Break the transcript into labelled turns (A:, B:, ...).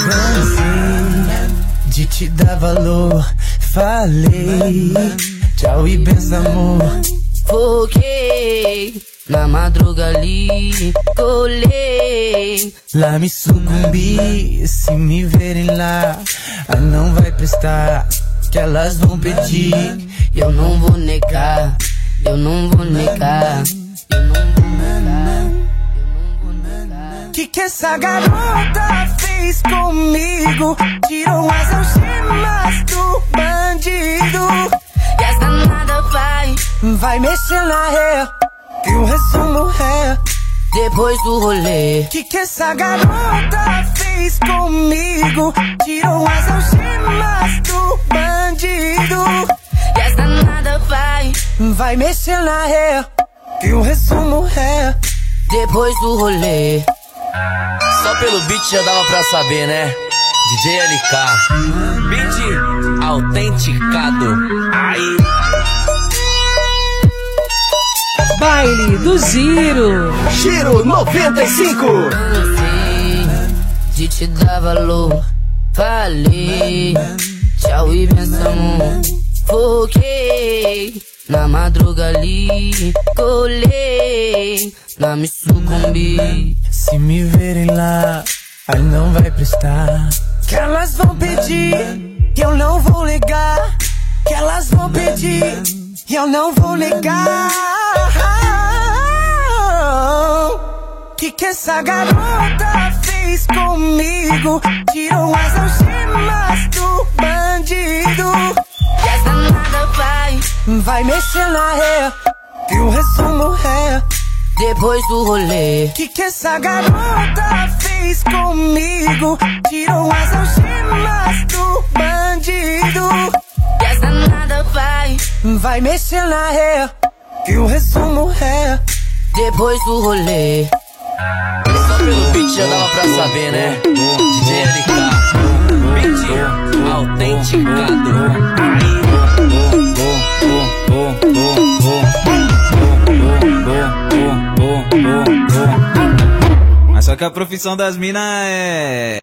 A: Cansei de te dar valor, falei tchau e benção, amor.
B: Foquei na madruga ali, colhei.
A: Lá me sucumbi, se me verem lá, não vai prestar, que elas vão pedir.
B: E eu não vou negar, eu não vou negar, eu não vou negar, eu não vou negar.
A: Que essa garota fez comigo? Tirou as algemas do bandido.
B: E as danadas
A: vai mexer na ré, que o resumo é
B: depois do rolê.
A: Que essa garota fez comigo? Tirou as algemas do bandido.
B: E as danadas
A: vai mexer na ré, que o resumo é
B: depois do rolê.
C: Só pelo beat já dava pra saber, né? DJ LK, beat autenticado. Aí.
D: Baile do Giro.
E: Giro 95.
B: Cansei de te dar valor, falei tchau e benção. Foquei na madruga ali, colhei. Lá me sucumbi.
A: Se me verem lá, não vai prestar, que elas vão pedir, eu não vou negar. Que elas vão pedir, eu não vou negar. Que essa garota fez comigo? Tirou as algemas do bandido.
B: E as danadas
A: vai mexer na ré, que o resumo é
B: depois do rolê.
A: Que essa garota fez comigo? Tirou as algemas do bandido.
B: E as danadas
A: vai mexer na ré, que o resumo é
B: depois do rolê.
C: Só pelo beat já dava pra saber, né? DJ LK, beat autenticado.
F: Mas só que a profissão das minas é